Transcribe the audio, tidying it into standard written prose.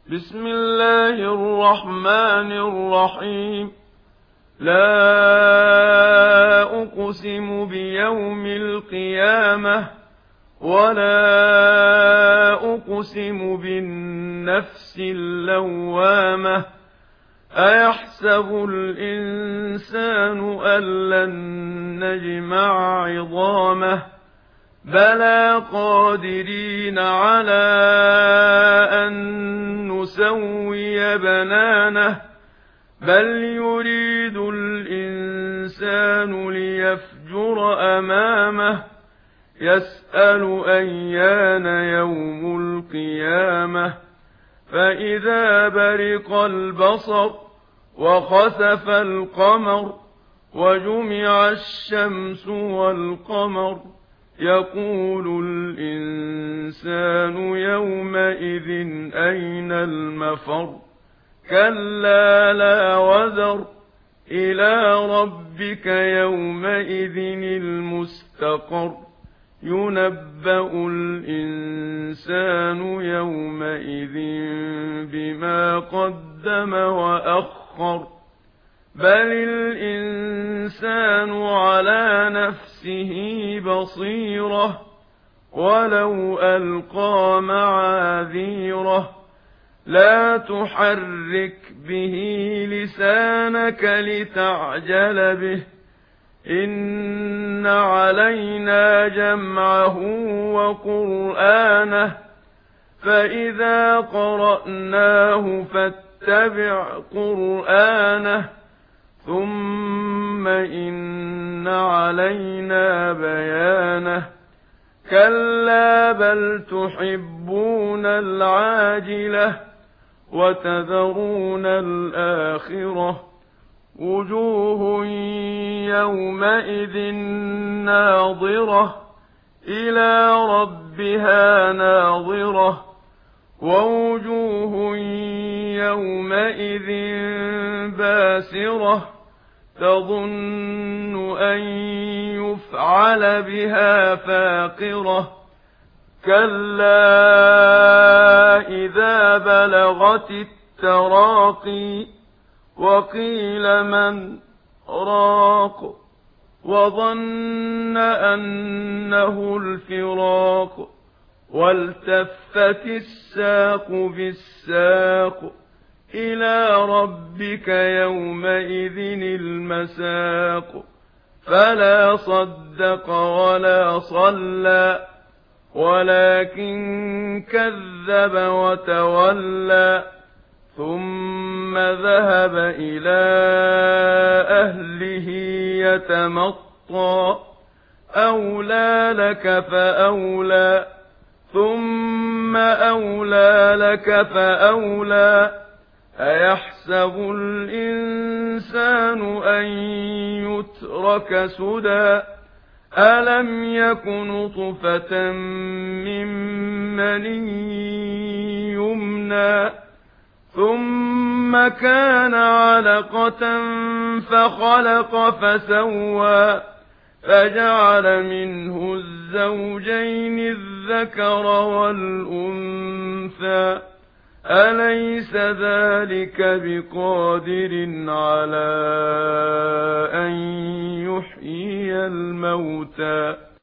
بسم الله الرحمن الرحيم. لا أقسم بيوم القيامة ولا أقسم بالنفس اللوامة أيحسب الإنسان أن لن نجمع عظامه بلى قادرين على أن نسوي بنانه بل يريد الإنسان ليفجر أمامه يسأل أيان يوم القيامة فإذا برق البصر وخسف القمر وجمع الشمس والقمر يقول الإنسان يومئذ أين المفر كلا لا وزر إلى ربك يومئذ المستقر ينبأ الإنسان يومئذ بما قدم وأخر بل الإنسان على نفسه بصيرة ولو ألقى معاذيره لا تحرك به لسانك لتعجل به إن علينا جمعه وقرآنه فإذا قرأناه فاتبع قرآنه ثم إن علينا بيانه كلا بل تحبون العاجلة وتذرون الآخرة وجوه يومئذ ناظرة إلى ربها ناظرة ووجوه يومئذ باسرة تظن أن يفعل بها فاقرة كلا إذا بلغت التراقي وقيل من راق وظن أنه الفراق والتفت الساق بالساق إلى ربك يومئذ المساق فلا صدق ولا صلى ولكن كذب وتولى ثم ذهب إلى أهله يتمطى أولى لك فأولى ثم أولى لك فأولى أيحسب الإنسان أن يترك سدى ألم يك نطفة من مني يمنى ثم كان علقة فخلق فسوى فجعل منه الزوجين الذكر والأنثى أليس ذلك بقادر على أن يحيي الموتى